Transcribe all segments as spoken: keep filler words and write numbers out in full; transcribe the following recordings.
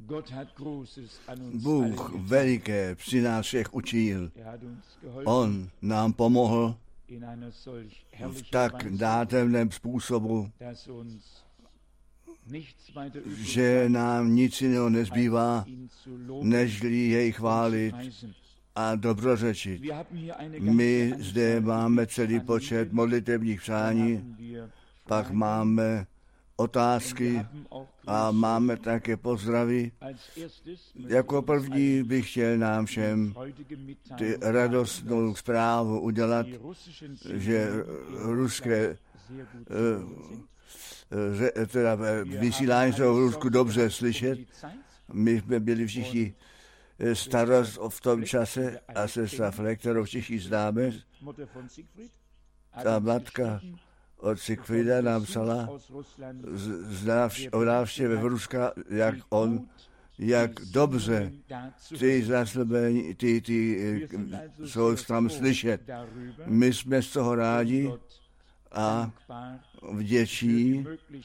Bůh veliké při nás všech učil. On nám pomohl v tak nádherném způsobu, že nám nic jiného nezbývá, nežli jej chválit a dobrořečit. My zde máme celý počet modlitevních přání, pak máme otázky a máme také pozdravy. Jako první bych chtěl nám všem ty radostnou zprávu udělat, že ruské teda vysílání jsou v Rusku dobře slyšet. My jsme byli všichni starost v tom čase a sestra Fleck, kterou všichni známe. Ta matka od Siegfrieda nám psala o návštěvě v Ruska, jak on, jak dobře ty zaslíbení, ty, ty jsou tam slyšet. My jsme z toho rádi a vděčí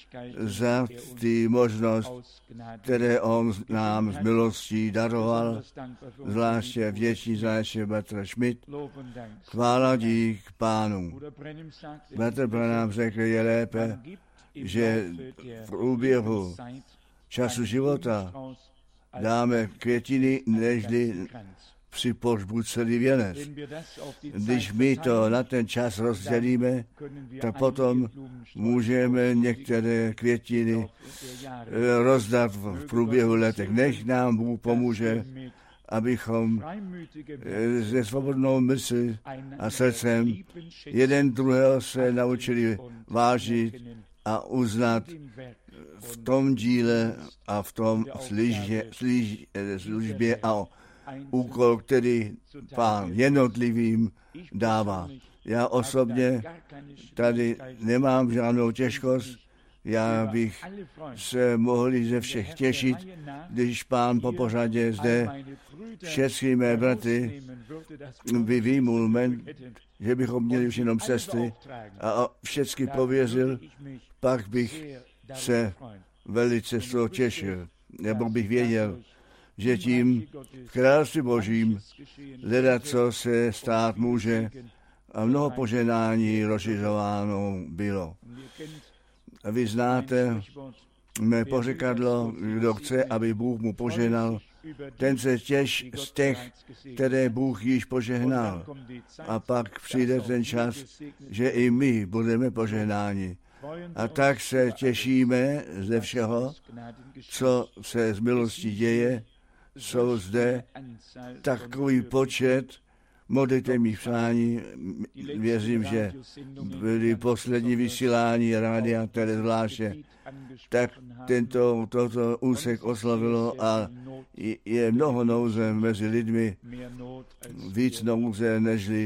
za ty možnost, které on nám z milostí daroval, zvláště vděčí za naše bratra Schmidt. Chvála dík Pánu. Bratr Branham řekl, je lépe, že v průběhu času života dáme květiny, nežli při pohřbu celý věnec. Když my to na ten čas rozdělíme, tak potom můžeme některé květiny rozdat v průběhu letech. Nech nám Bůh pomůže, abychom se svobodnou myslí a srdcem jeden druhého se naučili vážit a uznat v tom díle a v tom službě, službě a úkol, který Pán jednotlivým dává. Já osobně tady nemám žádnou těžkost, já bych se mohli ze všech těšit, když Pán po pořadě zde všechny mé bratry by výjimul men, že bychom měli už jenom sestry a všechny pověřil, pak bych se velice z toho těšil, nebo bych věděl, že tím v království Božím hledat, co se stát může a mnoho poženání rozšiřováno bylo. A vy znáte mé pořekadlo, kdo chce, aby Bůh mu poženal, ten se těš z těch, které Bůh již požehnal. A pak přijde ten čas, že i my budeme požehnáni. A tak se těšíme ze všeho, co se z milosti děje. Jsou zde takový počet modlitevních přání. Věřím, že byly poslední vysílání rádia, které zvláště, tak tento, toto úsek oslavilo a je mnoho nouze mezi lidmi, víc nouze, nežli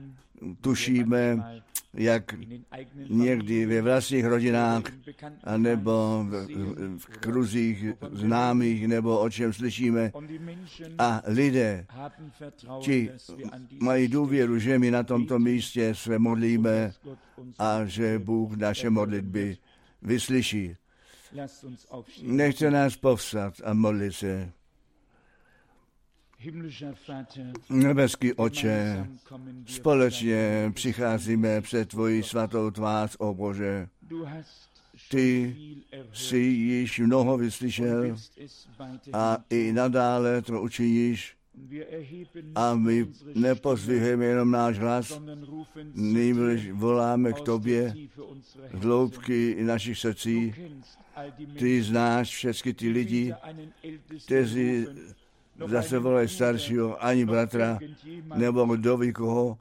tušíme, jak někdy ve vlastních rodinách, anebo v, v kruzích známých, nebo o čem slyšíme. A lidé, ti mají důvěru, že my na tomto místě se modlíme a že Bůh naše modlitby vyslyší. Nechte nás povstat a modlit se. Nebeský Otče, společně přicházíme před tvoji svatou tvář, o Bože. Ty jsi již mnoho vyslyšel a i nadále to učiníš. A my nepozvihujeme jenom náš hlas, nýbrž voláme k tobě z hloubky našich srdcí. Ty znáš všechny ty lidi, kteří zase volají staršího, ani bratra, nebo kdo ví koho,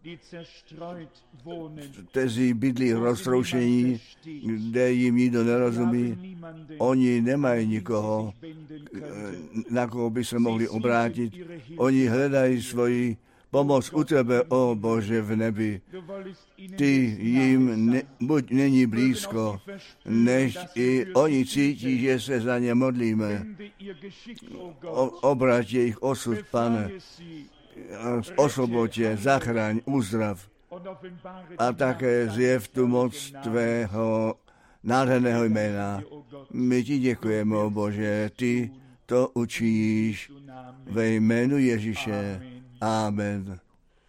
kteří bydlí roztroušení, kde jim nikdo nerozumí. Oni nemají nikoho, na koho by se mohli obrátit. Oni hledají svoji pomoc u tebe, o Bože v nebi. Ty jim ne, buď není blízko, než i oni cítí, že se za ně modlíme. O, obrať jejich osud, Pane, osvobod je, zachraň, uzdrav a také zjev tu moc tvého nádherného jména. My ti děkujeme, o Bože, ty to učiníš ve jménu Ježíše. Amen.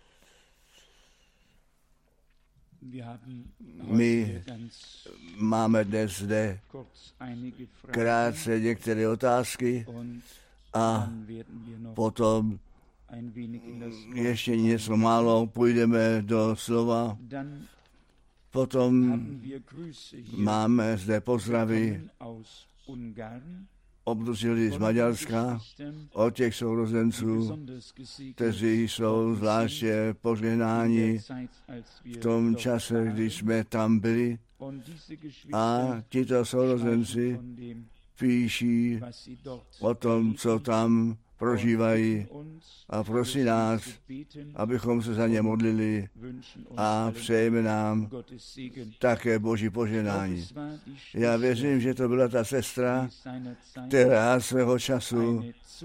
My máme dnes zde krátce některé otázky a potom ještě něco málo půjdeme do slova. Potom máme zde pozdravy obdrželi z Maďarska od těch sourozenců, kteří jsou zvláště požehnáni v tom čase, kdy jsme tam byli. A tito sourozenci píší o tom, co tam prožívají a prosí nás, abychom se za ně modlili a přejeme nám také Boží požehnání. Já věřím, že to byla ta sestra, která svého času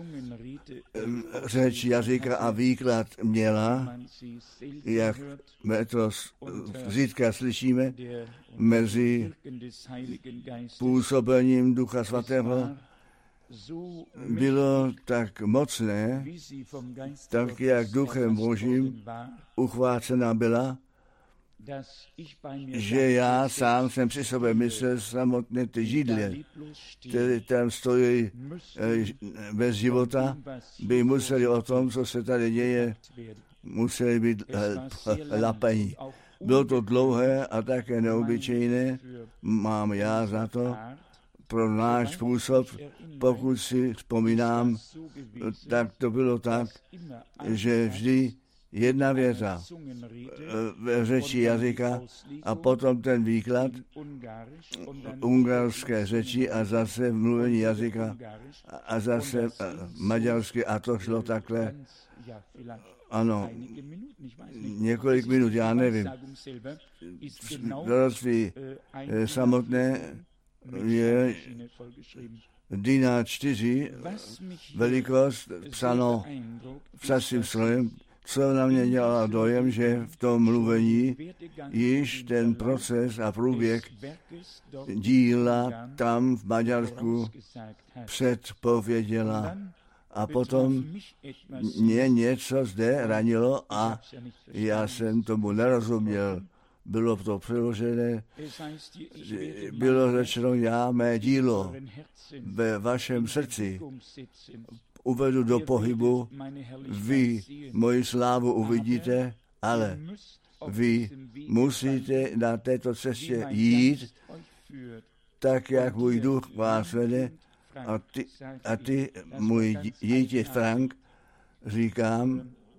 řeč jazyka a výklad měla, jak my to zítra slyšíme, mezi působením Ducha Svatého bylo tak mocné, tak jak Duchem Božím uchvácena byla, že já sám jsem při sobě myslel samotné ty židle, které tam stojí bez života, by museli o tom, co se tady děje, museli být lapení. Bylo to dlouhé a také neobyčejné, mám já za to, pro náš způsob, pokud si vzpomínám, tak to bylo tak, že vždy jedna věta ve řeči jazyka a potom ten výklad ungarské řeči a zase mluvení jazyka a zase maďarsky a to šlo takhle. Ano, několik minut, já nevím. Doroství samotné je Dina čtyři, velikost, psáno psacím strojem, co na mě dělalo dojem, že v tom mluvení již ten proces a průběh díla tam v Maďarsku předpověděla. A potom mě něco zde ranilo a já jsem tomu nerozuměl. Bylo to přeložené, bylo řečeno, já mé dílo ve vašem srdci uvedu do pohybu, vy moji slávu uvidíte, ale vy musíte na této cestě jít, tak jak můj duch vás vede a ty, a ty můj dítě Frank, říkám,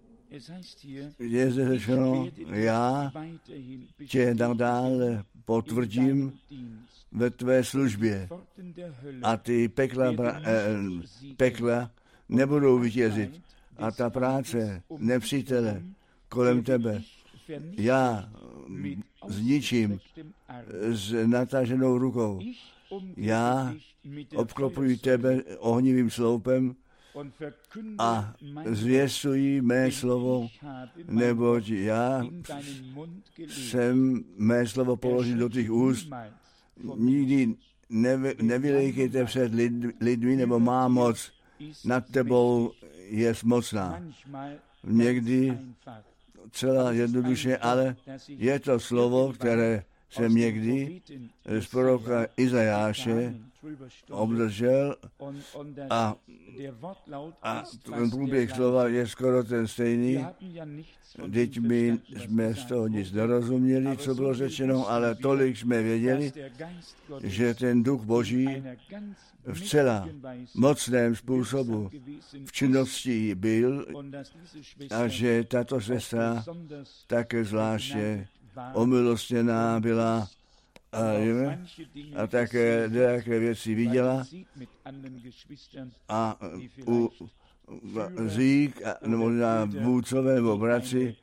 je zde řečeno, já tě nadále potvrdím ve tvé službě a ty pekla, eh, pekla nebudou vítězit a ta práce nepřítele kolem tebe já zničím s nataženou rukou. Já obklopuji tebe ohnivým sloupem a zvěstuji mé slovo, neboť já jsem mé slovo položil do těch úst. Nikdy nevy, nevylejkejte před lid, lidmi, nebo má moc nad tebou je mocná. Někdy celá jednoduše, ale je to slovo, které jsem někdy z proroka Izajáše obdržel a, a ten průběh slova je skoro ten stejný. Teď my jsme z toho nic nerozuměli, co bylo řečeno, ale tolik jsme věděli, že ten duch Boží v celá mocném způsobu v činnosti byl a že tato sestra také zvláště omilostněná byla a, a také nějaké věci viděla a u Zík, nebo na vůdcové nebo bratři,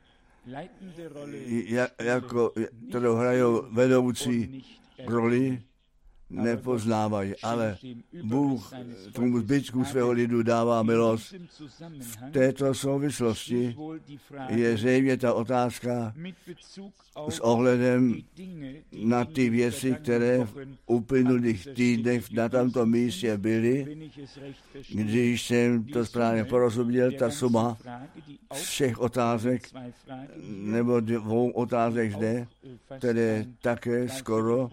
jako, kterou hrajou vedoucí roli, nepoznávají, ale Bůh tomu zbytku svého lidu dává milost. V této souvislosti je zřejmě ta otázka s ohledem na ty věci, které v uplynulých týdnech na tomto místě byly. Když jsem to správně porozuměl, ta suma všech otázek, nebo dvou otázek zde, které také skoro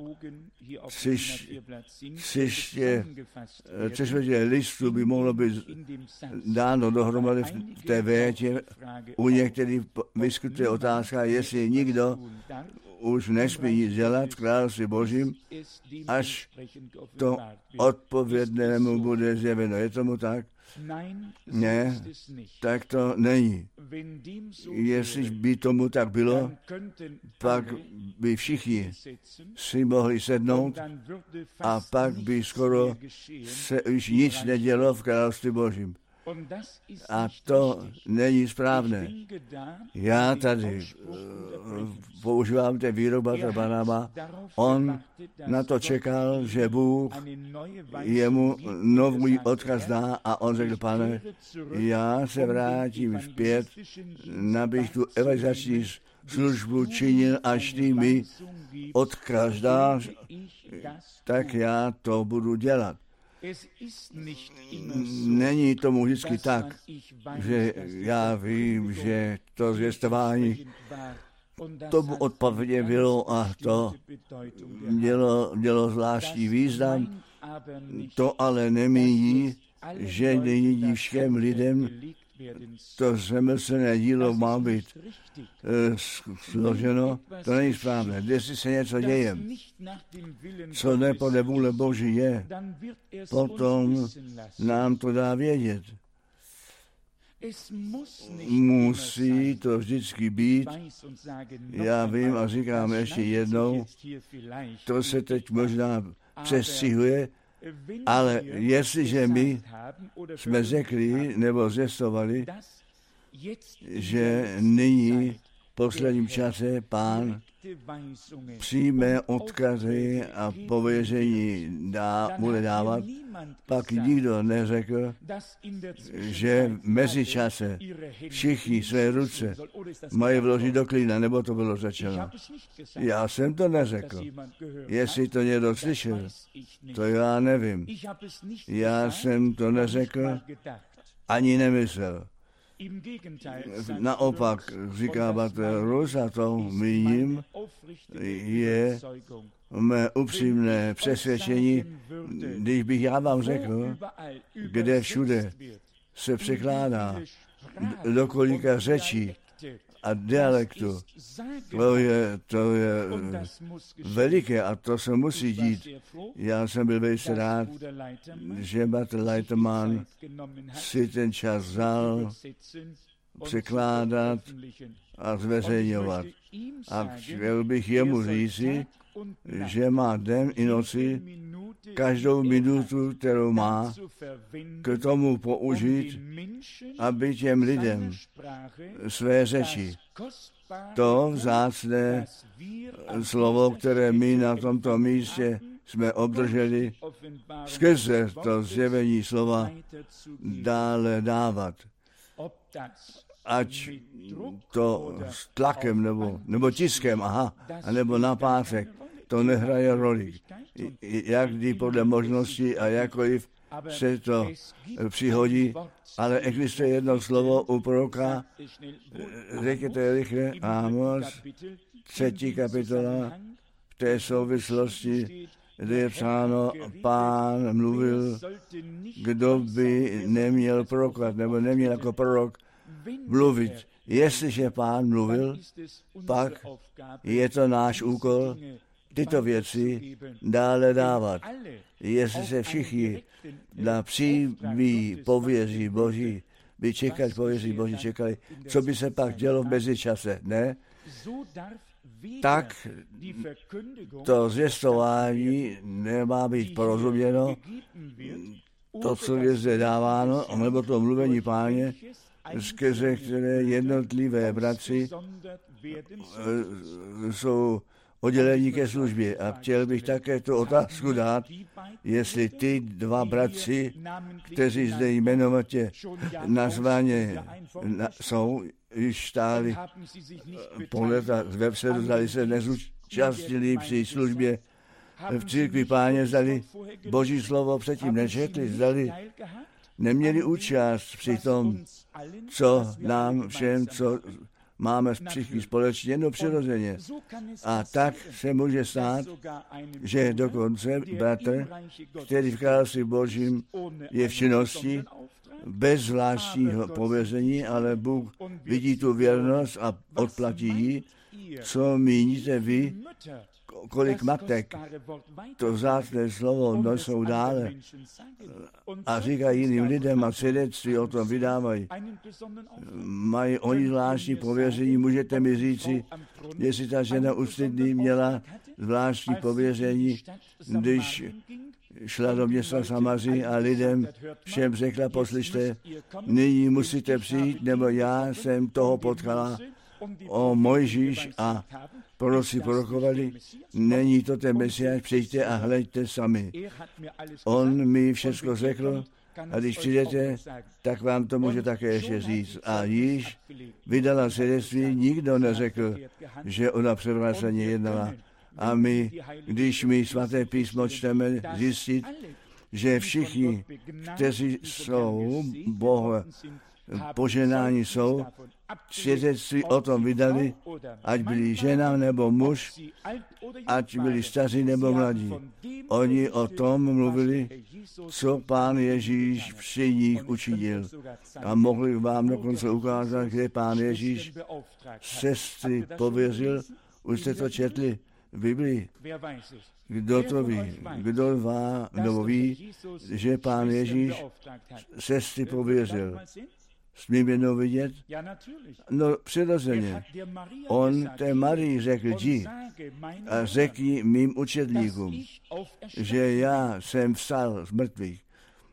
třiště listů by mohlo být dáno dohromady v té větě. U některých vyskutuje otázka, jestli nikdo už nesmí nic dělat v království Božím, až to odpovědnému bude zjeveno. Je tomu tak? Ne, tak to není. Jestli by tomu tak bylo, pak by všichni si mohli sednout a pak by skoro se už nic nedělo v království Božím. A to není správné. Já tady používám ten výrok bratra Branhama. On na to čekal, že Bůh jemu nový odkaz dá a on řekl, pane, já se vrátím zpět, abych tu evangelizační službu činil, až ty mi odkaz dáš, tak já to budu dělat. Není tomu vždycky tak, že já vím, že to zvěstování tomu odpovědně bylo a to mělo, mělo zvláštní význam. To ale nemíní, že nyní všem lidem to řemeslné dílo má být e, složeno, to není správné. Jestli se něco děje, co ne podle vůle Boží je, potom nám to dá vědět. Musí to vždycky být. Já vím a říkám ještě jednou, to se teď možná přestřihuje, ale jestliže my jsme řekli nebo zjistovali, že nyní v posledním čase Pán přijme odkazy a pověření dá, bude dávat, pak nikdo neřekl, že v mezičase všichni své ruce mají vložit do klína, nebo to bylo řečeno. Já jsem to neřekl. Jestli to někdo slyšel, to já nevím. Já jsem to neřekl, ani nemyslel. Naopak, říká bratr Rus, a to míním, je mé upřímné přesvědčení, když bych já vám řekl, kde všude se překládá do kolika řečí a dialektu, to je, to je veliké a to se musí dít. Já jsem byl velice rád, že bratr Leiterman si ten čas vzal překládat a zveřejňovat. A chtěl bych jemu říci, že má den i noci každou minutu, kterou má, k tomu použít, aby těm lidem své řeči, to vzácné slovo, které my na tomto místě jsme obdrželi, skrze to zjevení slova dále dávat. Ať to s tlakem nebo, nebo tiskem, aha, nebo na pásek, to nehraje roli. Jak kdy podle možností a jakkoliv se to přihodí, ale existuje jedno slovo u proroka, řekněte rychle, Amos, třetí kapitola, v té souvislosti, kde je psáno, Pán mluvil, kdo by neměl prorokovat, nebo neměl jako prorok mluvit. Jestliže Pán mluvil, pak je to náš úkol tyto věci dále dávat. Jestli se všichni na přímý pověří Boží by čekali, pověří Boží čekali, co by se pak dělo v mezičase, ne? Tak to zvěstování nemá být porozuměno, to, co je zde dáváno, nebo to mluvení Páně, skrze které jednotlivé bratři jsou oddělení ke službě. A chtěl bych také tu otázku dát, jestli ty dva bratři, kteří zde jmenovatě nazvaně na, jsou, již stáli po leta vepředu, zdali se nezúčastnili při službě v církvi Páně, zdali Boží slovo předtím nečetli, zdali neměli účast při tom, co nám všem, co máme všichni společně, no přirozeně. A tak se může stát, že dokonce bratr, který v království Božím je v činnosti, bez zvláštního pověření, ale Bůh vidí tu věrnost a odplatí ji. Co míníte vy, kolik matek to vzácné slovo nosou dále a říkají jiným lidem a svědectví o tom vydávají. Mají oni zvláštní pověření, můžete mi říci, jestli ta žena ústřední měla zvláštní pověření, když šla do města Samaří a lidem všem řekla, poslyšte, nyní musíte přijít, nebo já jsem toho potkala o Mojžíš a proroci prorokovali, není to ten Mesiáš, přijďte a hleďte sami. On mi všechno řekl a když přijdete, tak vám to může také ještě říct. A již vydala svědectví, nikdo neřekl, že ona převráceně jednala. A my, když my svaté písmo čteme, zjistit, že všichni, kteří jsou Boha poženáni jsou, svědectví o tom vydali, ať byli žena nebo muž, ať byli staří nebo mladí. Oni o tom mluvili, co Pán Ježíš při nich učinil. A mohli vám dokonce ukázat, kde Pán Ježíš sestry pověřil. Už jste to četli v Biblii. Kdo to ví? Kdo vá, kdo ví, že Pán Ježíš sestry pověřil? Smím jednou vidět? No, přirozeně. On té Marii řekl, jdi a řekni mým učedníkům, že já jsem vstal z mrtvých.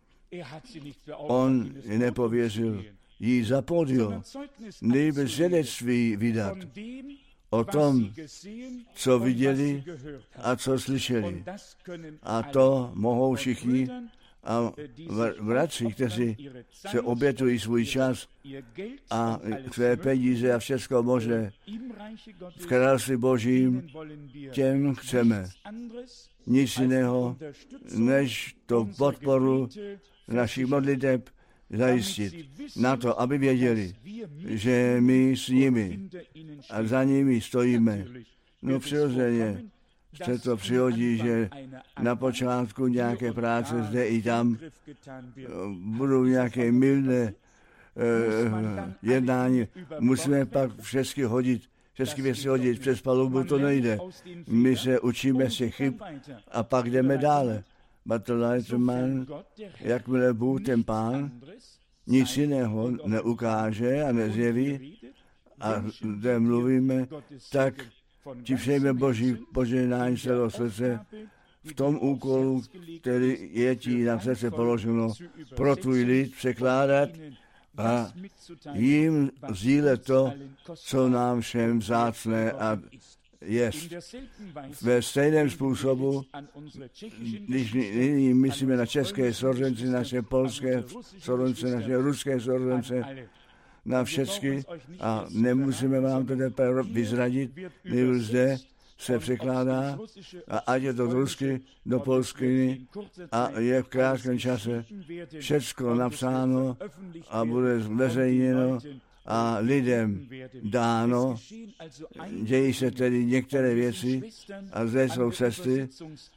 On ji nepověřil jí za pódium, nejbrž svědectví vydat o tom, co viděli a co slyšeli. A to mohou všichni a bratři, kteří se obětují svůj čas a své peníze a všechno možné v království Božím, těm chceme nic jiného, než to podporu našich modliteb zajistit. Na to, aby věděli, že my s nimi a za nimi stojíme. No přirozeně se to přihodí, že na počátku nějaké práce zde i tam budou nějaké milné uh, jednání. Musíme pak všechny hodit, všechny věci hodit přes palubu, to nejde. My se učíme z těch chyb a pak jdeme dále. Bartolajtman, jakmile Bůh ten Pán nic jiného neukáže a nezjeví a zde mluvíme, tak ti přejme Boží požehnání celého srdce v tom úkolu, který je ti na srdce položeno, pro tvůj lid překládat a jim sdílet to, co nám všem vzácné a jest. Ve stejném způsobu, když nyní myslíme na české sorzenci, naše polské sorzenci, naše ruské sorzenci, na všechny a nemusíme vám to teprve vyzradit, nejvíc zde se překládá a ať je to z rusky do polskiny a je v krátkém čase všecko napsáno a bude zveřejněno a lidem dáno. Dějí se tedy některé věci a zde jsou cesty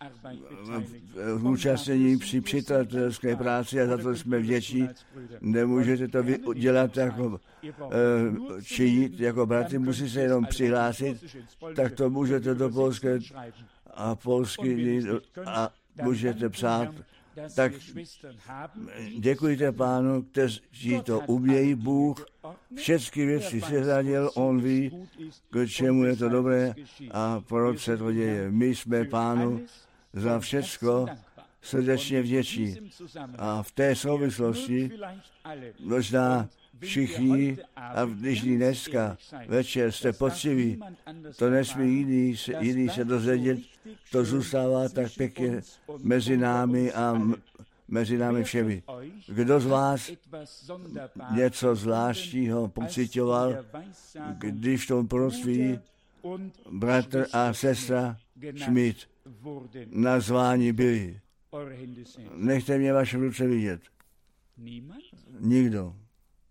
v účastnění při přítatelské práci a za to jsme vděční. Nemůžete to dělat jako činit jako bratři, musí se jenom přihlásit, tak to můžete do polské a polsky a můžete psát. Tak děkujte Pánu, kteří to umějí, Bůh všechny věci seřadil, on ví, k čemu je to dobré a proč se to děje. My jsme Pánu za všecko srdečně vděční. A v té souvislosti možná všichni, a když dneska večer jste poctiví, to nesmí jiný, jiný se dozvědět, to zůstává tak pěkně mezi námi a mezi námi všemi. Kdo z vás něco zvláštního pocitoval, když v tom proroctví bratr a sestra Schmidt nazváni byli? Nechte mě vaše ruce vidět. Nikdo.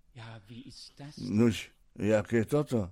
Nuž, jak je toto?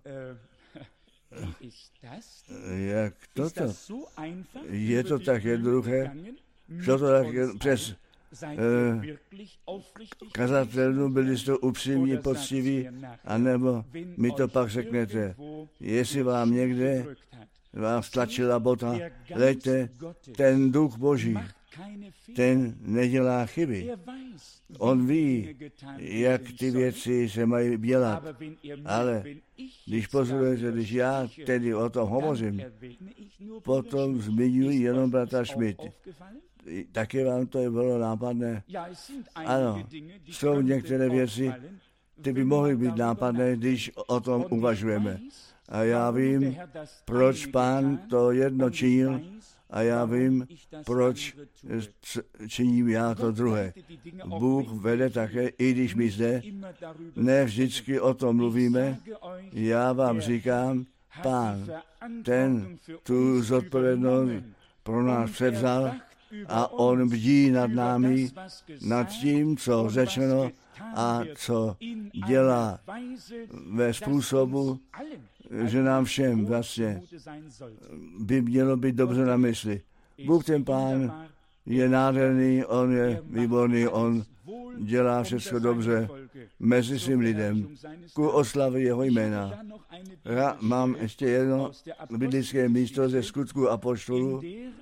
Jak toto? Je to tak jednoduché? Šlo to tak přes eh, kazatelnu, byli jste upřímní, poctiví, anebo mi to pak řeknete, jestli vám někde vám stlačila bota, leďte, ten duch Boží, ten nedělá chyby. On ví, jak ty věci se mají dělat. Ale když pozorujete, když já tedy o tom hovořím, potom zmiňuji jenom bratra Schmidt. Také vám to bylo nápadné? Ano, jsou některé věci, ty by mohly být nápadné, když o tom uvažujeme. A já vím, proč Pán to jedno činil, a já vím, proč činím já to druhé. Bůh vede také, i když my zde ne vždycky o tom mluvíme, já vám říkám, Pán, ten tu zodpovědnost pro nás převzal a on bdí nad námi, nad tím, co řečeno a co dělá ve způsobu, že nám všem vlastně by mělo být dobře na mysli. Bůh ten Pán je nádherný, on je výborný, on dělá všechno dobře mezi svým lidem ku oslavě jeho jména. Já mám ještě jedno biblické místo ze Skutků apoštolů,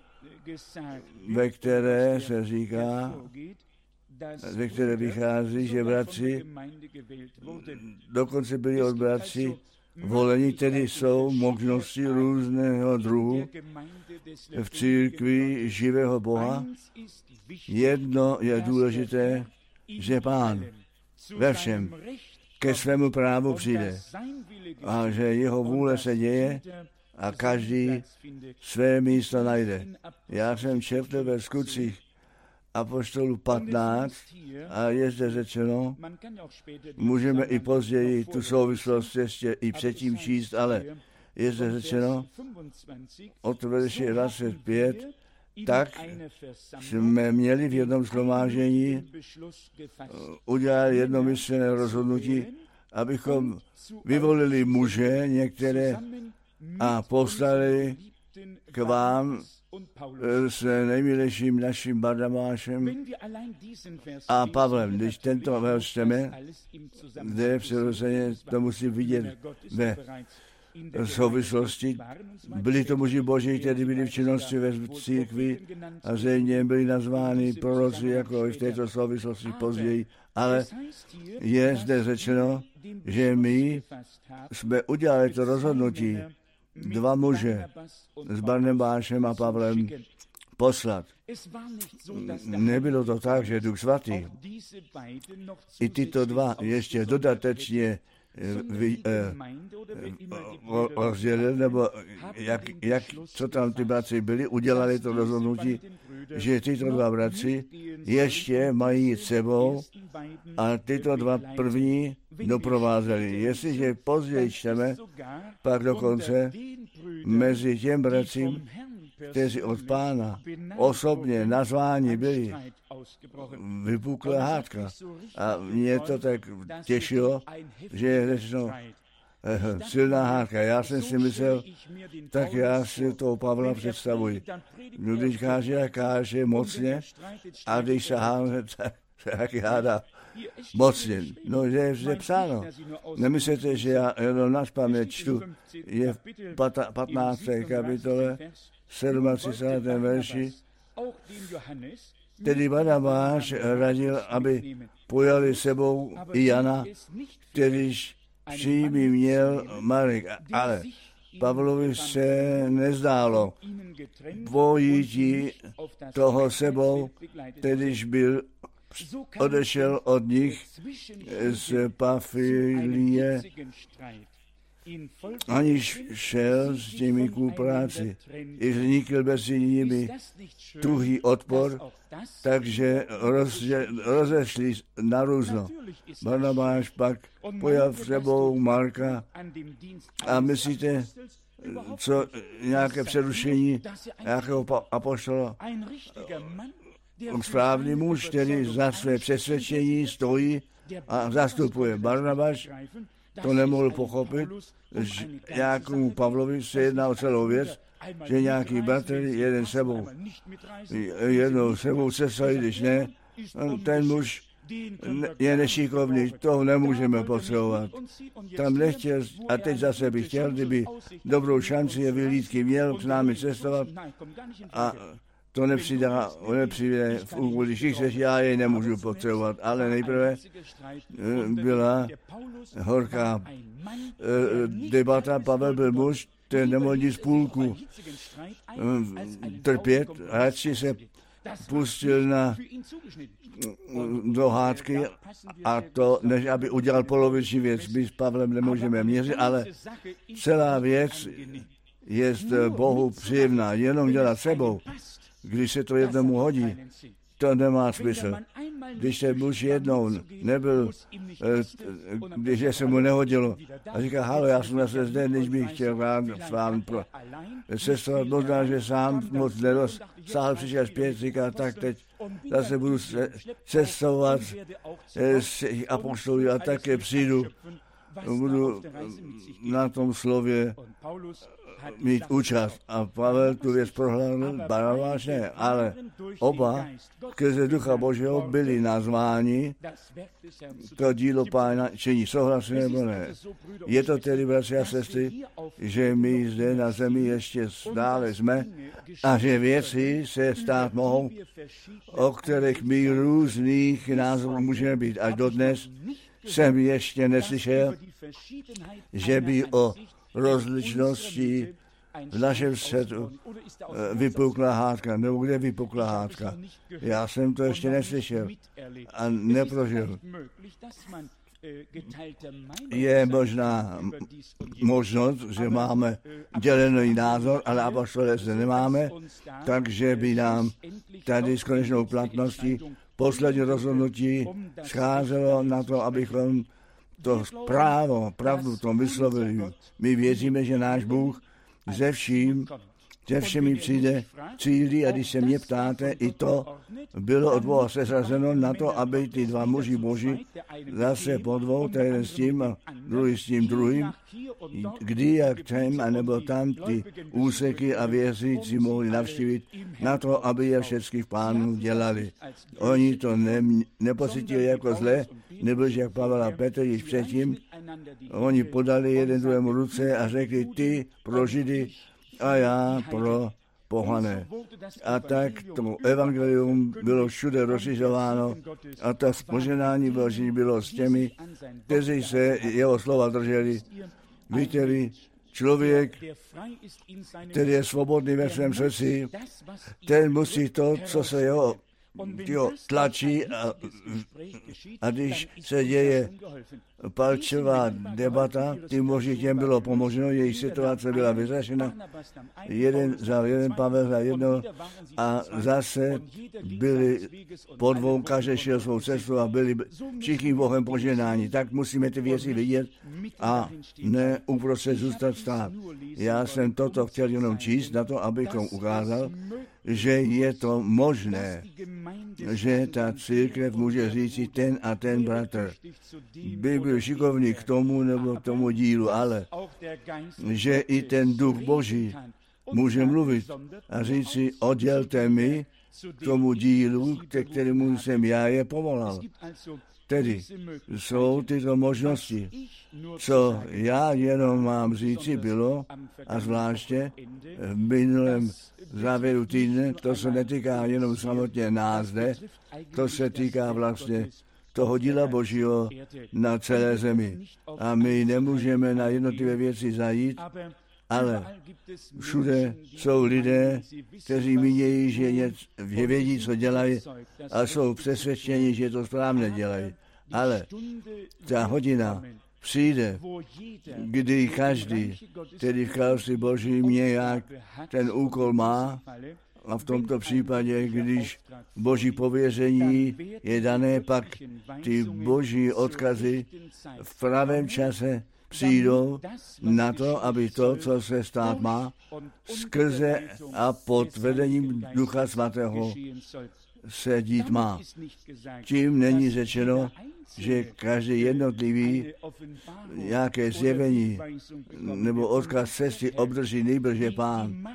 ve které se říká, ve které vychází, že bratři dokonce byli od bratři volení, tedy jsou možnosti různého druhu v církvi živého Boha. Jedno je důležité, že Pán ve všem ke svému právu přijde a že jeho vůle se děje a každý své místo najde. Já jsem četl ve Skutcích apoštolů patnáct a je zde řečeno, můžeme i později tu souvislost ještě i předtím číst, ale je zde řečeno od verše dvacet pět, tak jsme měli v jednom shromáždění udělat jednomyslné rozhodnutí, abychom vyvolili muže některé a poslali k vám s nejmilejším naším Barnabášem a Pavlem. Když tento verš čteme, kde je přirozeně, to musí vidět ve souvislosti. Byli to muži Boží, kteří byli v činnosti ve církvi a zřejmě byli nazváni proroci, jako i v této souvislosti později. Ale je zde řečeno, že my jsme udělali to rozhodnutí, dva muže s Barnabášem a Pavlem poslat. Nebylo to tak, že Duch Svatý i tyto dva ještě dodatečně vy, eh, rozdělil, nebo jak, jak, co tam ty bratři byli, udělali to rozhodnutí, že tyto dva bratři ještě mají jít sebou a tyto dva první doprovázeli. Jestliže později čteme, pak dokonce mezi těm bratřím, kteří od Pána osobně nazváni byli, vypukla hádka. A mě to tak těšilo, že je řečeno eh, silná hádka. Já jsem si myslel, tak já si toho Pavla představuji. Když káže, káže mocně a když se háme, tak se taky hádá mocně. No, že je zde psáno. Nemyslíte, že já jenom našpamět čtu, je v patnácté kapitole, třicátém sedmém verši, tedy Barnabáš radil, aby pojali sebou i Jana, kterýž přímý měl Marek, ale Pavlovi se nezdálo pojítí toho sebou, kterýž byl odešel od nich z Pamfílie, aniž šel s těmi ku práci. I vznikl mezi nimi tuhý odpor, takže rozže, rozešli na různo. Barnabáš pak pojal v sebou Marka a myslíte, co nějaké přerušení nějakého apoštola? Správný muž, který za své přesvědčení stojí a zastupuje. Barnabáš to nemohl pochopit, že nějakému Pavlovi se jedná o celou věc, že nějaký bratr jeden sebou, jednou sebou cestoval, když ne, ten muž je nešikovný, toho nemůžeme potřebovat. Tam nechtěl, a teď zase bych chtěl, kdyby dobrou šanci je vyhlídky měl s námi cestovat a to nepřidá, nepřijde v úvod, když chceš, já jej nemůžu potřebovat, ale nejprve byla horká debata, Pavel byl muž, ten nemohl nic půlku trpět, radši se pustil na do hádky a to, než aby udělal poloviční věc. My s Pavlem nemůžeme měřit, ale celá věc je Bohu příjemná. Jenom dělat sebou, když se to jednomu hodí, to nemá smysl. Když se muž jednou nebyl, když se mu nehodilo a říká, halo, já jsem zase zde, než bych chtěl vám s vámi pro cestovat, možná, že sám moc nedosáhl, přišel zpět, říká, tak teď zase budu cestovat s apoštoly a také přijdu, budu na tom slově mít účast. A Pavel tu věc prohlédl, Barnabáš ne, ale oba skrze Ducha Božího byli nazváni to dílo Pána činí. Souhlasí nebo ne? Je to tedy, bratři a sestry, že my zde na zemi ještě stále jsme a že věci se stát mohou, o kterých my různých názorů můžeme být. Až dodnes jsem ještě neslyšel, že by o rozličnosti v našem světu vypukla hádka, nebo kde vypukla hádka. Já jsem to ještě neslyšel a neprožil. Je možná možnost, že máme dělený názor, ale apoštole zde nemáme, takže by nám tady s konečnou platností poslední rozhodnutí scházelo na to, abychom to právo, pravdu tom vyslovili. My věříme, že náš Bůh ze vším, ze všemi přijde cílí a když se mě ptáte, i to bylo od Boha sesazeno na to, aby ty dva muži boží zase po dvou, jeden s tím a druhý s tím druhým, kdy jak ten, anebo tam ty úseky a věřící mohli navštívit na to, aby je všech pánů dělali. Oni to ne, nepocítili jako zle, nebo jak Pavel a Petr již předtím, oni podali jeden druhému ruce a řekli, ty pro Židy a já pro pohané. A tak to evangelium bylo všude rozšiřováno a to požehnání Boží bylo s těmi, kteří se jeho slova drželi. Víte vy, člověk, který je svobodný ve svém srdci, ten musí to, co se jeho jo, tlačí a, a když se děje palčová debata, tím možná těm bylo pomoženo, jejich situace byla vyřešena, jeden za jeden, Pavel za jedno a zase byli po dvou, každý šel svou cestu a byli všichni Bohem poženáni. Tak musíme ty věci vidět a ne uprostřed zůstat stát. Já jsem toto chtěl jenom číst na to, abychom ukázal, že je to možné, že ta církev může říct ten a ten bratr by byl šikovný k tomu nebo k tomu dílu, ale že i ten duch Boží může mluvit a říct si, oddělte mi k tomu dílu, ke kterému jsem já je povolal. Tedy jsou tyto možnosti. Co já jenom mám říci bylo, a zvláště v minulém závěru týdne, to se netýká jenom samotně nás zde, to se týká vlastně toho díla Božího na celé zemi. A my nemůžeme na jednotlivé věci zajít, ale všude jsou lidé, kteří mínějí, že, něco, že vědí, co dělají, a jsou přesvědčeni, že to správně dělají. Ale ta hodina přijde, kdy každý, který v království Božím nějak ten úkol má, a v tomto případě, když Boží pověření je dané, pak ty Boží odkazy v pravém čase přijdou na to, aby to, co se stát má, skrze a pod vedením Ducha Svatého se dít má. Tím není řečeno, že každý jednotlivý nějaké zjevení nebo odkaz cesty obdrží nejbrže Pán.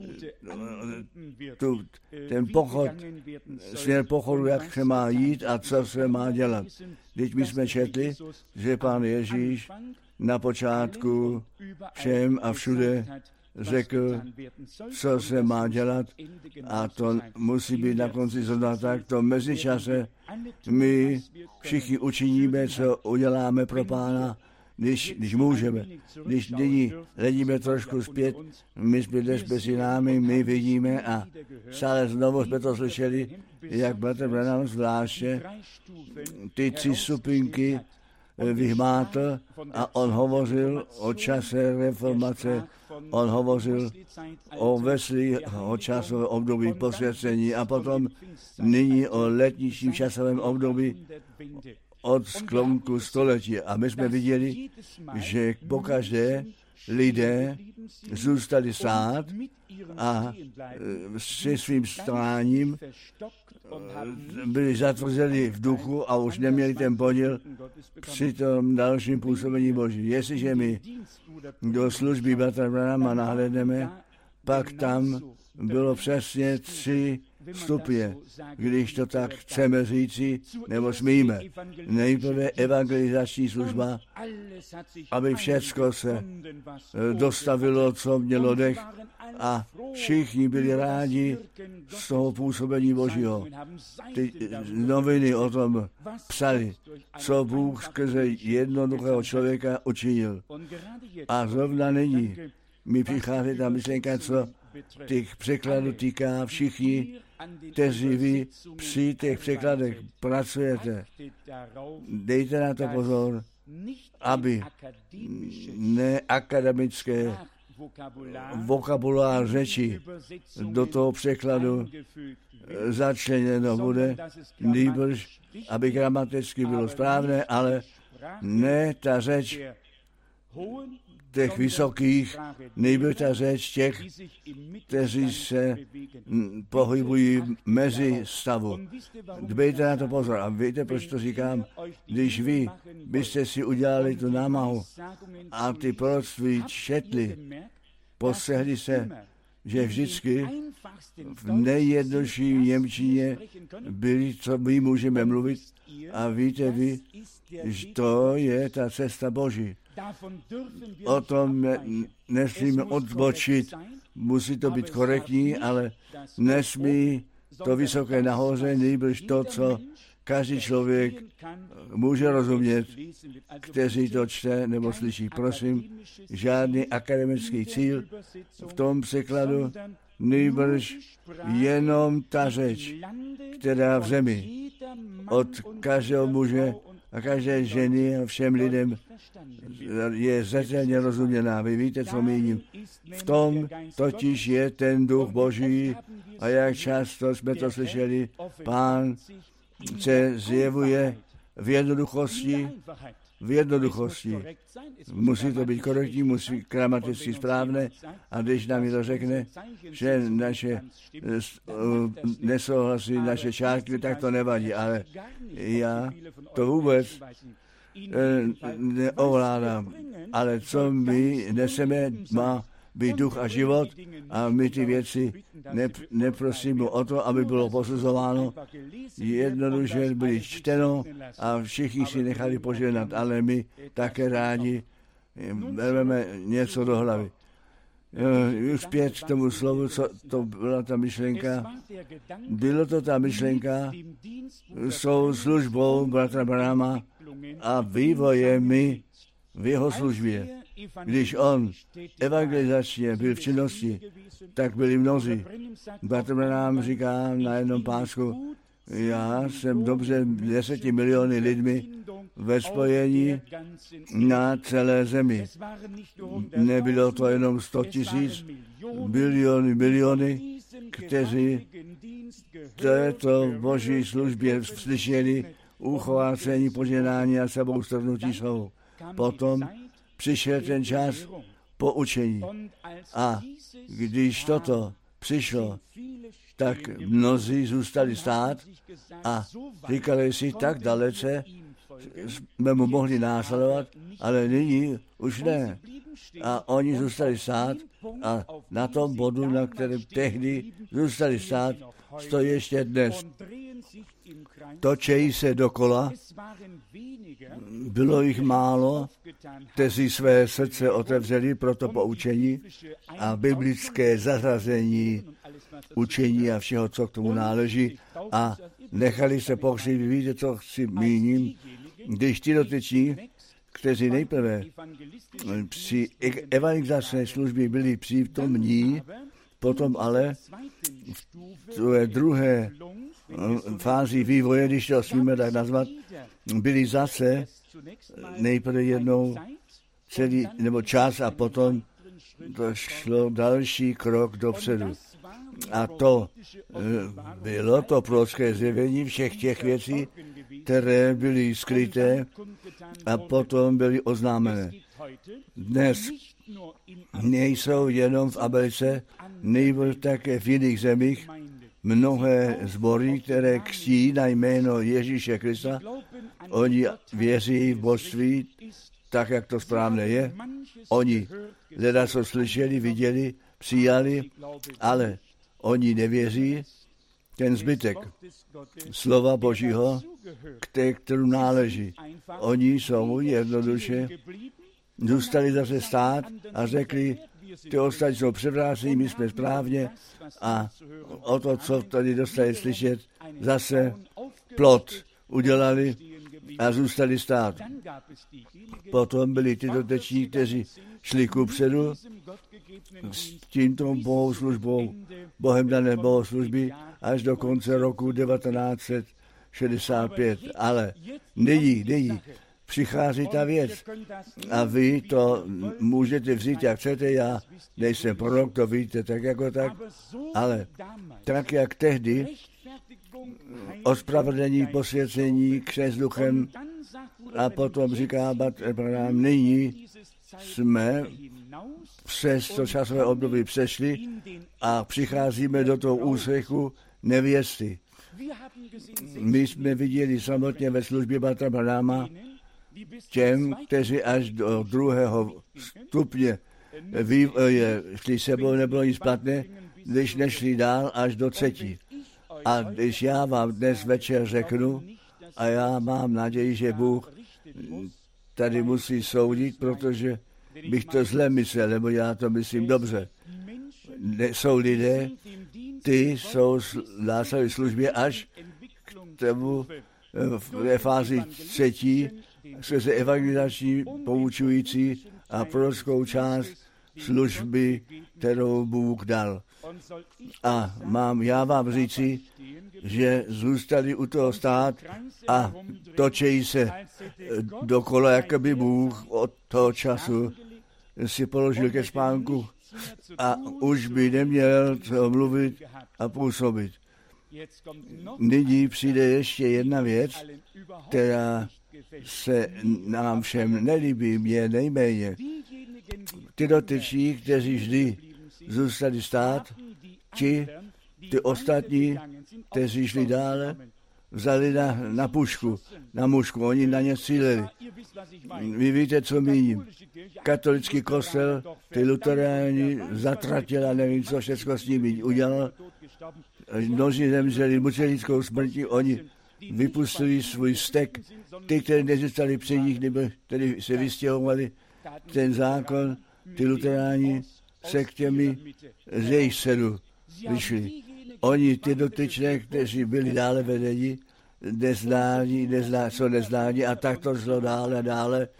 Tu, ten pochod, směr pochodu, jak se má jít a co se má dělat. Teď my jsme četli, že Pán Ježíš na počátku všem a všude řekl, co se má dělat, a to musí být na konci zrovna tak. To mezičase my všichni učiníme, co uděláme pro Pána, když, když můžeme. Když nyní hledíme trošku zpět, my jsme dnes mezi námi, my vidíme a stále znovu jsme to slyšeli, jak bratr Branham zvláště ty tři stupinky vyhmátl a on hovořil o čase reformace, on hovořil o Wesley, o časovém období posvěcení a potom nyní o letničním časovém období od sklonku století. A my jsme viděli, že pokaždé lidé zůstali stát a se svým stáním byli zatvrzeli v duchu a už neměli ten podíl při tom dalším působení Boží. Jestliže my do služby bratra Branhama nahlédneme, pak tam bylo přesně tři stupně, když to tak chceme říci, nebo smíme. Nejprve evangelizační služba, aby všecko se dostavilo, co mělo dech, a všichni byli rádi z toho působení Božího. Ty noviny o tom psali, co Bůh skrze jednoduchého člověka učinil. A zrovna nyní mi přichází ta myšlenka, co těch překladů týká, všichni, kteří vy při těch překladech pracujete. Dejte na to pozor, aby ne akademické vokabulář řeči do toho překladu začleněno bude, nýbrž, aby gramaticky bylo správné, ale ne ta řeč těch vysokých, nejbrž ta řeč těch, kteří se pohybují mezi stavu. Dbejte na to pozor. A víte, proč to říkám? Když vy byste si udělali tu námahu a ty proroctví četli, postřehli se, že vždycky v nejjednodušší němčině byli, co my můžeme mluvit, a víte vy, že to je ta cesta Boží. O tom nesmíme odbočit, musí to být korektní, ale nesmí to vysoké nahoře, nejbrž to, co každý člověk může rozumět, kteří to čte nebo slyší. Prosím, žádný akademický cíl v tom překladu, nejbrž jenom ta řeč, která v zemi od každého muže a každé ženy a všem lidem je zřetelně rozuměná. Vy víte, co míním. V tom totiž je ten duch Boží, a jak často jsme to slyšeli, Pán se zjevuje v jednoduchosti, v jednoduchosti. Musí to být korektní, musí gramaticky správné, a když nám to řekne, že naše nesouhlasí, naše čárky, tak to nevadí, ale já to vůbec neovládám. Ale co my neseme, má být duch a život, a my ty věci ne, neprosíme o to, aby bylo posuzováno, jednoduše byli čteno a všichni si nechali požehnat, ale my také rádi bereme něco do hlavy. Už zpět k tomu slovu, co to byla ta myšlenka. Bylo to ta myšlenka s tou službou bratra Branhama a vývojemi v jeho službě. když on evangelizačně byl v činnosti, tak byli mnozí. Bratr nám říká na jednom pásku, já jsem dobře deseti miliony lidmi ve spojení na celé zemi. Nebylo to jenom sto tisíc, biliony, miliony, kteří této boží službě slyšeli uchvácení, požehnání a seboustrnutí jsou. Potom přišel ten čas poučení. A když toto přišlo, tak mnozí zůstali stát a říkali si, tak dalece jsme mu mohli následovat, ale nyní už ne. A oni zůstali stát a na tom bodu, na kterém tehdy zůstali stát, stojí ještě dnes. Točejí se dokola, bylo jich málo, kteří své srdce otevřeli pro to poučení a biblické zařazení učení a všeho, co k tomu náleží a nechali se pokřivit. Víte, co si míním, když ti dotyční, kteří nejprve při evangelizační službě byli přítomní, potom ale v druhé fázi vývoje, když to smíme tak nazvat, byli zase nejprve jednou celý nebo čas a potom to šlo další krok dopředu. A to bylo to prorocké zjevení všech těch věcí, které byly skryté a potom byly oznámené. Dnes nejsou jenom v Americe, nejbrž také v jiných zemích mnohé sbory, které křtí na jméno Ježíše Krista. Oni věří v božství, tak, jak to správně je. Oni leda, co slyšeli, viděli, přijali, ale oni nevěří ten zbytek slova Božího, kterou náleží. Oni jsou jednoduše zůstali zase stát a řekli, ty ostatní jsou převrácení, my jsme správně a o to, co tady dostali slyšet, zase plot udělali a zůstali stát. Potom byli ty doteční, kteří šli kupředu s tímto bohoslužbou, Bohem dané bohoslužby až do konce roku devatenáct set šedesát pět. Ale nyní, nyní přichází ta věc a vy to můžete vzít, jak chcete, já nejsem prorok, to víte tak jako tak, ale tak, jak tehdy ospravedlení, posvěcení, křest duchem a potom říká Abraham, nyní jsme přes to časové období přešli a přicházíme do toho úseku nevěsty. My jsme viděli samotně ve službě bratra Abrahama těm, kteří až do druhého stupně vývoje šli sebou, nebylo nic platné, když nešli dál až do třetí. A když já vám dnes večer řeknu, a já mám naději, že Bůh tady musí soudit, protože bych to zle myslel, nebo já to myslím dobře. Ne, jsou lidé, ty jsou v službě až k tomu ve fázi třetí, skrze evangelizační, poučující a prorockou část služby, kterou Bůh dal. A mám já vám říci, že zůstali u toho stát a točejí se dokola, jako by Bůh od toho času si položil ke spánku a už by neměl co mluvit a působit. Nyní přijde ještě jedna věc, která se nám všem nelíbí, mě nejméně. Ty dotyční, kteří vždy zůstali stát, ti, ty ostatní, kteří šli dále, vzali na, na pušku, na mušku, oni na ně cíleli. Vy víte, co míním. Katolický kostel, ty luteráni zatratil a nevím, co všechno s nimi udělal. Mnozí zemřeli mučenickou smrtí, oni vypustili svůj stek. Ty, kteří nezůstali při nich, nebo kteří se vystěhovali, ten zákon, ty luteráni se k těmi z jejich sedu vyšli. Oni, ty dotyčné, kteří byli dále vedeni, neznání, nezná, co neznání a tak to šlo dále a dále.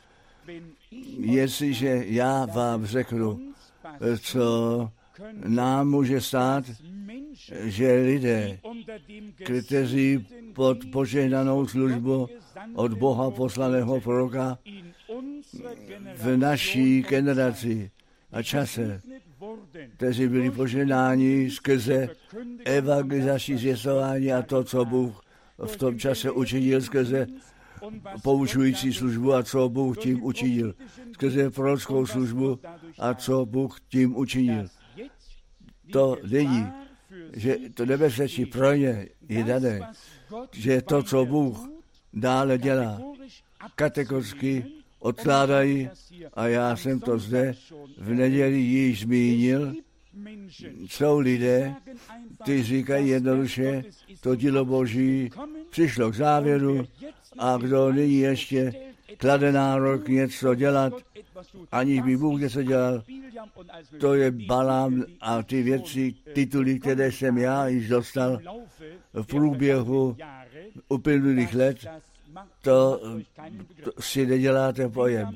jestliže já vám řeknu, co nám může stát, že lidé, kteří pod požehnanou službu od Boha poslaného proroka v naší generaci a čase, kteří byli požehnáni skrze evangelizační zvěstování a to, co Bůh v tom čase učinil skrze poučující službu a co Bůh tím učinil, skrze prorockou službu a co Bůh tím učinil. To není, že to nebezpečí pro ně je dané, že to, co Bůh dále dělá, kategoricky odkládají, a já jsem to zde v neděli již zmínil, jsou lidé, kteří říkají jednoduše, to dílo Boží přišlo k závěru a kdo nyní ještě klade nárok něco dělat, aniž by Bůh něco dělal, to je Balám a ty věci, tituly, které jsem já již dostal v průběhu uplynulých let, to, to si neděláte pojem.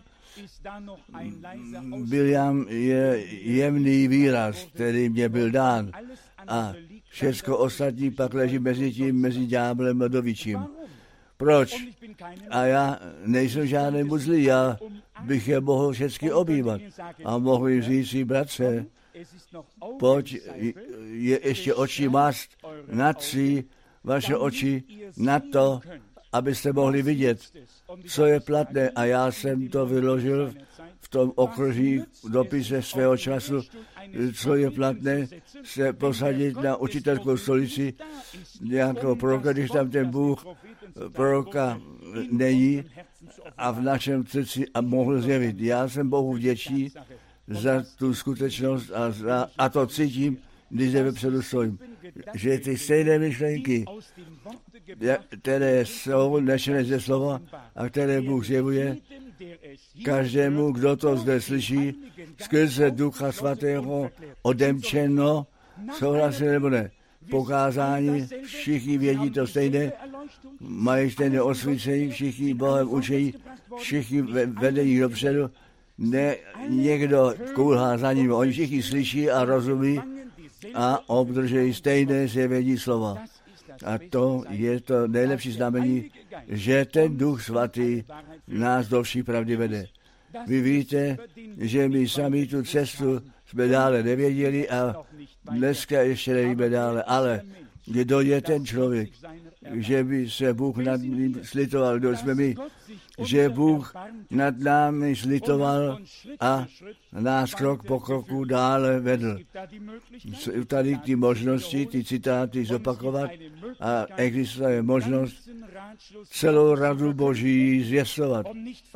Biljam je jemný výraz, který mě byl dán a všechno ostatní pak leží mezi tím, mezi ďáblem a dovičím. Proč? A já nejsem žádný muzlí, já bych je mohl všechny obývat a mohl jim říct si, bratře, pojď, je ještě oči mast, natří vaše oči na to, abyste mohli vidět, co je platné. A já jsem to vyložil v tom okruží dopise svého času, co je platné, se posadit na učitelskou stolici nějakého proroka, když tam ten Bůh proroka není a v našem srdci a mohl zjevit. Já jsem Bohu vděčný za tu skutečnost a, za, a to cítím, když zde vepředu stojím, že ty stejné myšlenky, které jsou nešené ze slova a které Bůh zjevuje, každému, kdo to zde slyší, skrze Ducha Svatého odemčeno, souhlasí nebo ne. Pokázání, všichni vědí to stejné, mají stejné osvícení, všichni Bohem učí, všichni vedení dopředu, ne někdo kulhá za ním, oni všichni slyší a rozumí a obdrží stejné zjevení slova. A to je to nejlepší znamení, že ten Duch Svatý nás do vší pravdy vede. Vy víte, že my sami tu cestu jsme dále nevěděli a dneska ještě nevíme dále, ale kdo je ten člověk, že by se Bůh nad ním slitoval, kdo jsme my, že Bůh nad námi slitoval a nás krok po kroku dále vedl. Jsou tady ty možnosti, ty citáty zopakovat a existuje možnost celou radu Boží zvěstovat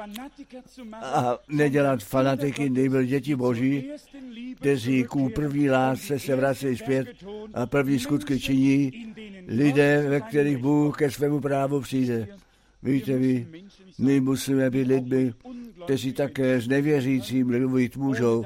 a nedělat fanatiky, nejbyl děti Boží, kteří ku první lásce se vrací zpět a první skutky činí, lidé, ve kterých Bůh ke svému právu přijde. Víte vy, my musíme být lidmi, kteří také s nevěřícím mluvit můžou,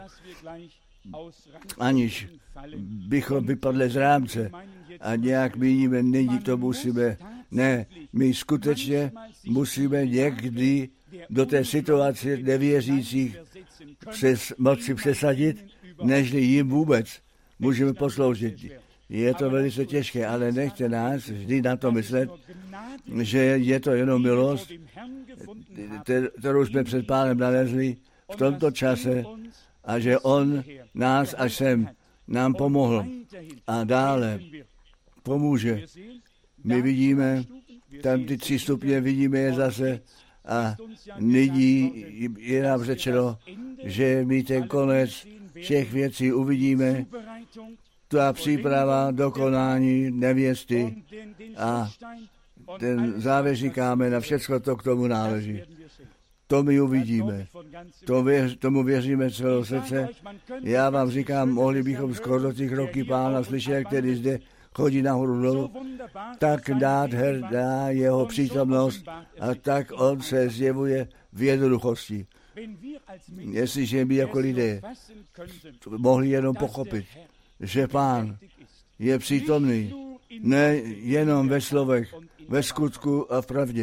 aniž bychom vypadli z rámce a nějak míníme, není to musíme. Ne, my skutečně musíme někdy do té situace nevěřících přes moci přesadit, nežli jim vůbec můžeme posloužit. Je to velice těžké, ale nechte nás vždy na to myslet, že je to jenom milost, kterou jsme před Pánem nalezli v tomto čase a že On nás až sem nám pomohl a dále pomůže. My vidíme, tam ty tři stupně, vidíme je zase a nyní je nám řečeno, že my ten konec všech věcí uvidíme, ta příprava dokonání nevěsty a ten závěžný kámen a všechno to k tomu náleží. To my uvidíme. To věř, tomu věříme celého srdce. Já vám říkám, mohli bychom skoro do těch roky Pána slyšet, který zde chodí nahoru dolů, tak nádherná jeho přítomnost a tak on se zjevuje v jednoduchosti. Jestliže by jako lidé mohli jenom pochopit, že Pán je přítomný, ne jenom ve slovech, ve skutku a v pravdě.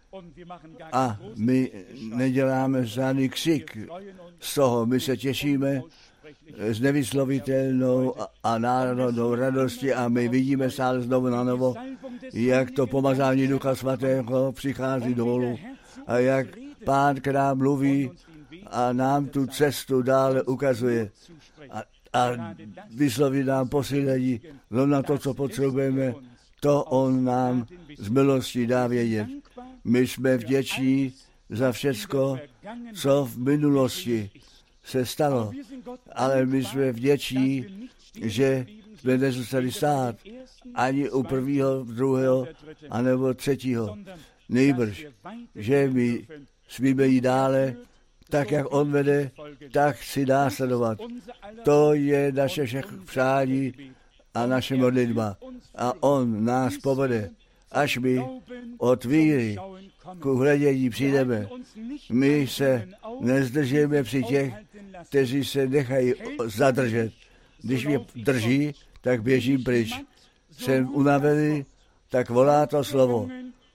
A my neděláme žádný křik z toho. My se těšíme s nevyslovitelnou a národnou radostí a my vidíme stále znovu na novo, jak to pomazání Ducha Svatého přichází dolů a jak Pán k nám mluví a nám tu cestu dále ukazuje a, a vysloví nám posílení, na to, co potřebujeme, to on nám z milostí dá vědět. My jsme vděční za všecko, co v minulosti se stalo, ale my jsme vděční, že jsme nezůstali stát ani u prvního, druhého, anebo třetího. Nejbrž, že my smíme jít dále, tak jak on vede, tak si následovat. To je naše všechno přání a naše modlitba. A on nás povede, až my od víry k hledění přijdeme. My se nezdržíme při těch, kteří se nechají zadržet. Když mě drží, tak běžím pryč. Jsem unavený, tak volá to slovo.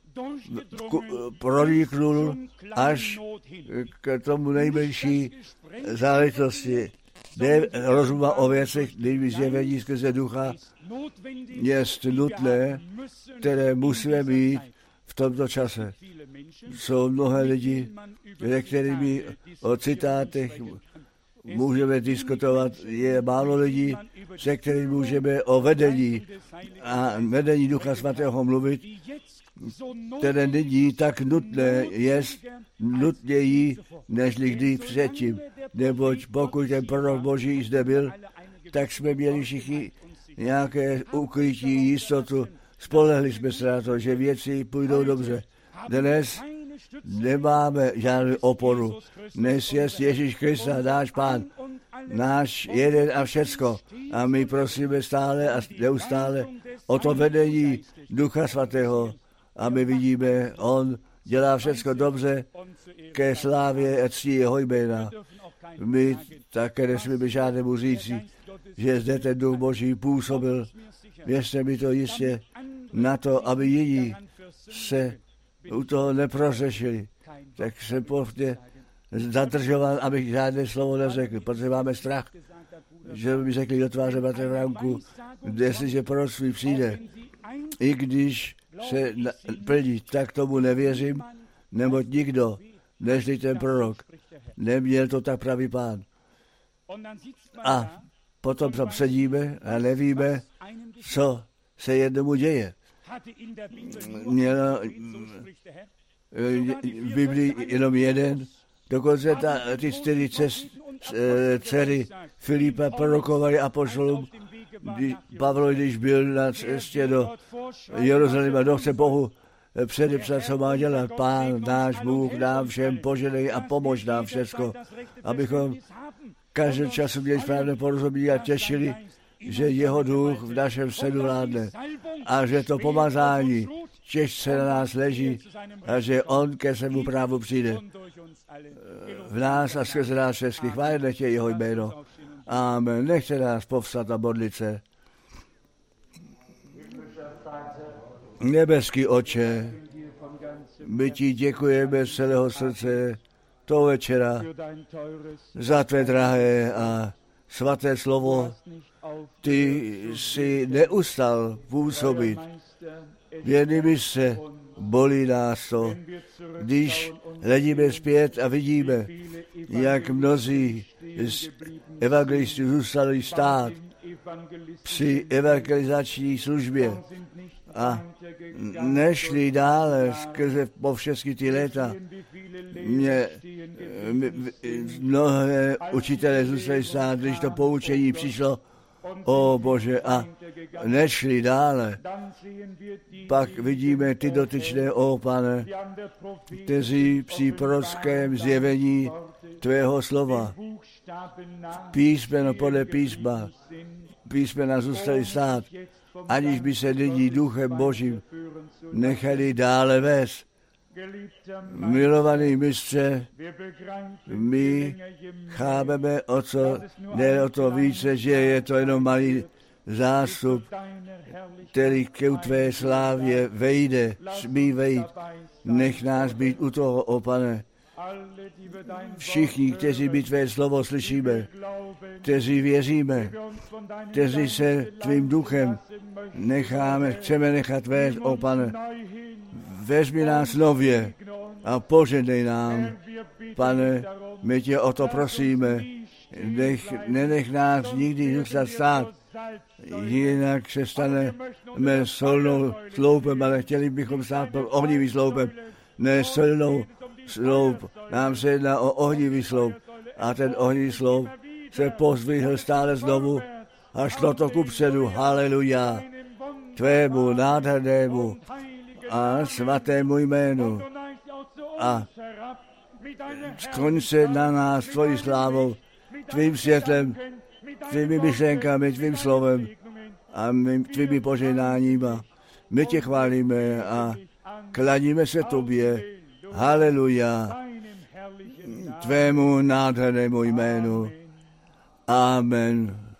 Proniknul až k tomu nejmenší záležitosti. Ne rozuma o věcech, nejvíc zjevení skrze ducha, je nutné, které musíme mít v tomto čase. Jsou mnohé lidi, se kterými o citátech můžeme diskutovat. Je málo lidí, se kterými můžeme o vedení a vedení Ducha Svatého mluvit, které není tak nutné, je nutněji, než kdy předtím. Neboť pokud ten prorok Boží zde byl, tak jsme měli všichni nějaké ukrytí, jistotu. Spolehli jsme se na to, že věci půjdou dobře. Dnes nemáme žádnou oporu. Dnes je Ježíš Krista, náš Pán, náš jeden a všecko. A my prosíme stále a neustále o to vedení Ducha Svatého. A my vidíme, on dělá všecko dobře ke slávě a ctí jeho jména. My také nesmíme žádnému říci, že zde ten Duch Boží působil. Věřte mi to jistě na to, aby jiní se u toho neprořešili. Tak jsem prostě zadržoval, abych žádné slovo neřekl, protože máme strach, že by mi řekli do tváře Bratře Franku, jestliže proroctví přijde, i když se plní, tak tomu nevěřím, neboť nikdo, nežli ten prorok, neměl to tak pravý Pán. A potom tam sedíme a nevíme, co se jednomu děje. Mělo v Biblii jenom jeden, dokonce ta, ty čtyři dcery Filipa prorokovali apoštolům, Pavel, když byl na cestě do Jeruzaléma, kdo chce Bohu předepsat, co má dělat. Pán, náš Bůh, nám všem poženej a pomož nám všecko, abychom každý času měli správné porozumění a těšili, že jeho duch v našem srdci vládne a že to pomazání těžce na nás leží a že on ke svému právu přijde. V nás a skrze nás všech chválíme tě jeho jméno. Amen. Nechte nás povstat a modlit se. Nebeský Otče, my ti děkujeme z celého srdce toho večera za tvé drahé a svaté slovo. Ty jsi neustal působit. Věrný mistře, bolí nás to, když hledíme zpět a vidíme, jak mnozí z evangelistů zůstali stát při evangelizační službě a nešli dále skrze po všechny ty léta. Mě, mnohé učitelé zůstali stát, když to poučení přišlo, o Bože, a nešli dále. Pak vidíme ty dotyčné, o Pane, kteří při prorockém zjevení tvého slova písmeno podle písma, písmena zůstali stát, aniž by se nyní duchem Božím nechali dále vést. Milovaný mistře, my chápeme o co, ne o to více, že je to jenom malý zástup, který k tvé slávě vejde, smí vejít. Nech nás být u toho, o Pane. Všichni, kteří by tvé slovo slyšíme, kteří věříme, kteří se tvým duchem necháme, chceme nechat vést, o Pane. Vezmi nás nově a požehnej nám. Pane, my tě o to prosíme. Nech, nenech nás nikdy zůstat stát, jinak se staneme solnou sloupem, ale chtěli bychom stát pod ohnivý sloupem, ne silnou sloup. Nám se jedná o ohnivý sloup a ten ohnivý sloup se pozdvihl stále znovu a šlo to kupředu. Haleluja, tvému nádhernému a svatému jménu. A skloň se na nás tvojí slávou, tvým světlem, tvými myšlenkami, tvým slovem a my, tvými požehnáníma. My tě chválíme a kladíme se tobě. Haleluja, tvému nádhernému jménu. Amen.